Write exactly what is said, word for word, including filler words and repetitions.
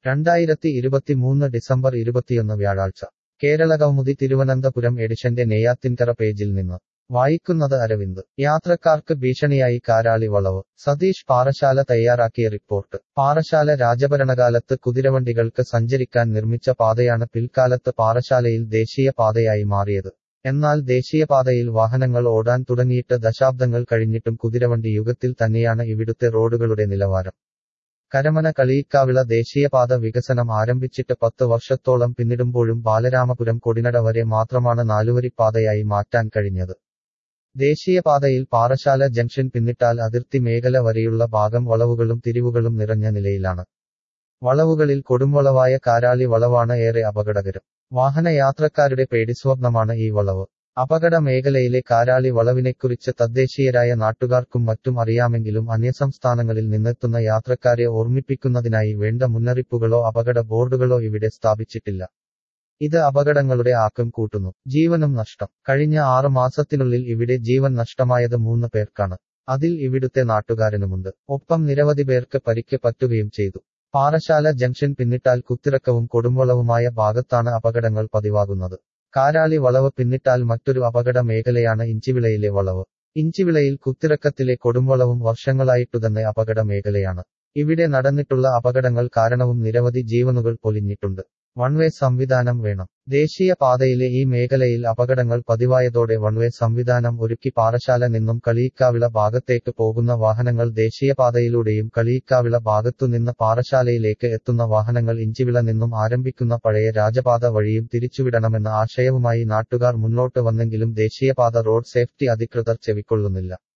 രണ്ടായിരത്തി ഇരുപത്തിമൂന്ന് ഡിസംബർ ഇരുപത്തിയൊന്ന് വ്യാഴാഴ്ച കേരളകൗമുദി തിരുവനന്തപുരം എഡിഷന്റെ നെയ്യാറ്റിൻകര പേജിൽ നിന്ന് വായിക്കുന്നത് അരവിന്ദ്. യാത്രക്കാർക്ക് ഭീഷണിയായി കാരാളി വളവ്. സതീഷ് പാറശാല തയ്യാറാക്കിയ റിപ്പോർട്ട്. പാറശാല രാജഭരണകാലത്ത് കുതിരവണ്ടികൾക്ക് സഞ്ചരിക്കാൻ നിർമ്മിച്ച പാതയാണ് പിൽക്കാലത്ത് പാറശാലയിൽ ദേശീയ പാതയായി മാറിയത്. എന്നാൽ ദേശീയപാതയിൽ വാഹനങ്ങൾ ഓടാൻ തുടങ്ങിയിട്ട് ദശാബ്ദങ്ങൾ കഴിഞ്ഞിട്ടും കുതിരവണ്ടി യുഗത്തിൽ തന്നെയാണ് ഇവിടുത്തെ റോഡുകളുടെ നിലവാരം. കരമന കളിയിക്കാവിള ദേശീയപാത വികസനം ആരംഭിച്ചിട്ട് പത്ത് വർഷത്തോളം പിന്നിടുമ്പോഴും ബാലരാമപുരം കൊടിനട വരെ മാത്രമാണ് നാലുവരിപ്പാതയായി മാറ്റാൻ കഴിഞ്ഞത്. ദേശീയപാതയിൽ പാറശാല ജംഗ്ഷൻ പിന്നിട്ടാൽ അതിർത്തി മേഖല വരെയുള്ള ഭാഗം വളവുകളും തിരിവുകളും നിറഞ്ഞ നിലയിലാണ്. വളവുകളിൽ കൊടുംവളവായ കാരാളി വളവാണ് ഏറെ അപകടകരം. വാഹനയാത്രക്കാരുടെ പേടിസ്വപ്നമാണ് ഈ വളവ്. അപകട മേഖലയിലെ കാരാളി വളവിനെക്കുറിച്ച് തദ്ദേശീയരായ നാട്ടുകാർക്കും മറ്റും അറിയാമെങ്കിലും അന്യസംസ്ഥാനങ്ങളിൽ നിന്നെത്തുന്ന യാത്രക്കാരെ ഓർമ്മിപ്പിക്കുന്നതിനായി വേണ്ട മുന്നറിയിപ്പുകളോ അപകട ബോർഡുകളോ ഇവിടെ സ്ഥാപിച്ചിട്ടില്ല. ഇത് അപകടങ്ങളുടെ ആക്കം കൂട്ടുന്നു. ജീവനും നഷ്ടം. കഴിഞ്ഞ ആറ് മാസത്തിനുള്ളിൽ ഇവിടെ ജീവൻ നഷ്ടമായത് മൂന്ന് പേർക്കാണ്. അതിൽ ഇവിടുത്തെ നാട്ടുകാരനുമുണ്ട്. ഒപ്പം നിരവധി പേർക്ക് പരിക്ക് പറ്റുകയും ചെയ്തു. പാറശാല ജംഗ്ഷൻ പിന്നിട്ടാൽ കുത്തിറക്കവും കൊടുംവളവുമായ ഭാഗത്താണ് അപകടങ്ങൾ പതിവാകുന്നത്. കാരാളി വളവ് പിന്നിട്ടാൽ മറ്റൊരു അപകട മേഖലയാണ് ഇഞ്ചിവിളയിലെ വളവ്. ഇഞ്ചിവിളയിൽ കുത്തിറക്കത്തിലെ കൊടുംവളവും വർഷങ്ങളായിട്ടുതന്നെ അപകട മേഖലയാണ്. ഇവിടെ നടന്നിട്ടുള്ള അപകടങ്ങൾ കാരണവും നിരവധി ജീവനുകൾ പൊലിഞ്ഞിട്ടുണ്ട്. വൺവേ സംവിധാനം വേണം. ദേശീയ പാതയിലെ ഈ മേഖലയിൽ അപകടങ്ങൾ പതിവായതോടെ വൺവേ സംവിധാനം ഒരുക്കി പാറശാല നിന്നും കളിയിക്കാവിള ഭാഗത്തേക്ക് പോകുന്ന വാഹനങ്ങൾ ദേശീയപാതയിലൂടെയും കളിയിക്കാവിള ഭാഗത്തുനിന്ന് പാറശാലയിലേക്ക് എത്തുന്ന വാഹനങ്ങൾ ഇഞ്ചിവിള നിന്നും ആരംഭിക്കുന്ന പഴയ രാജപാത വഴിയും തിരിച്ചുവിടണമെന്ന ആശയവുമായി നാട്ടുകാർ മുന്നോട്ട് വന്നെങ്കിലും ദേശീയപാത റോഡ് സേഫ്റ്റി അധികൃതർ ചെവിക്കൊള്ളുന്നില്ല.